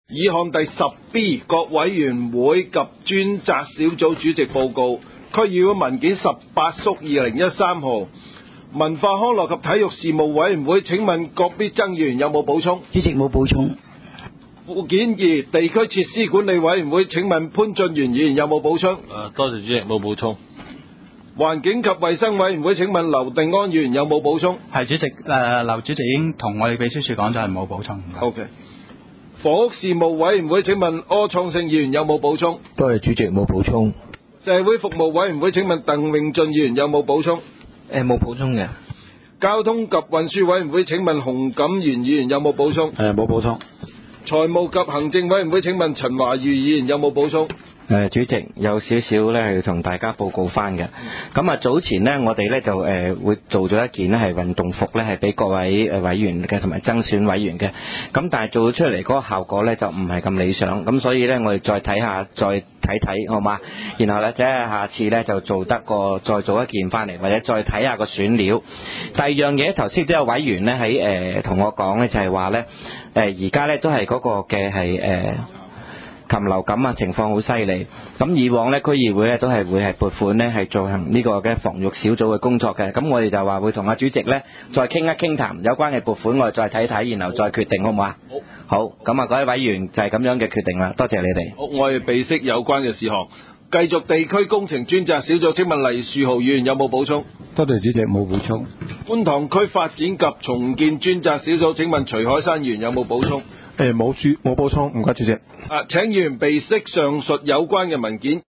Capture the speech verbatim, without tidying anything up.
議項第十 B 各委員會及專責小組主席報告，區議會文件十八肅二零一三號。文化康樂及體育事務委員會，請問郭必爭議員有冇補充？ 主席冇補充。 附件二地區設施管理委員會，請問潘俊源議員有冇補充？ 誒，多謝主席，冇補充。 環境及衛生委員會，請問劉定安議員有冇補充？ 係主席，誒劉主席已經同我哋秘書處講咗係冇補充。 O K。房屋事務委員會，請問柯創盛議員有冇補充？ 多謝主席，冇補充。 社會服務委員會，請問鄧永俊議員有冇補充？ 誒，冇補充嘅。 交通及運輸委員會，請問洪錦元議員有冇補充？ 誒，冇補充。 財務及行政委員會，請問陳華瑜議員有冇補充？ 誒，主席有少少咧係同大家報告翻嘅。咁啊，早前呢，我哋咧就誒會做咗一件咧係運動服咧係俾各位誒委員嘅同埋增選委員嘅。咁但係做出嚟嗰個效果咧就唔係咁理想。咁所以咧我哋再睇下，再睇睇好嘛。然後咧即係下次咧就做得個再做一件翻嚟，或者再睇下個選料。第二樣嘢頭先都有委員咧喺誒同我講咧就係話咧誒而家咧都係嗰個嘅係誒。禽流感啊情況好犀利，咁以往咧區議會咧都係會係撥款咧係進行呢個嘅防疫小組嘅工作嘅，咁我哋就話會同阿主席咧再傾一傾談有關嘅撥款，我哋再睇睇，然後再決定好唔好啊？好，好，咁啊各位委員就係咁樣嘅決定啦，多謝你哋。 好，我哋備悉有關嘅事項，繼續地區工程專責小組，請問黎樹豪議員有冇補充？ 多謝主席，冇補充。 觀塘區發展及重建專責小組，請問徐海山議員有冇補充？ 誒，冇書冇補充，唔該主席。 啊，請議員備悉上述有關嘅文件。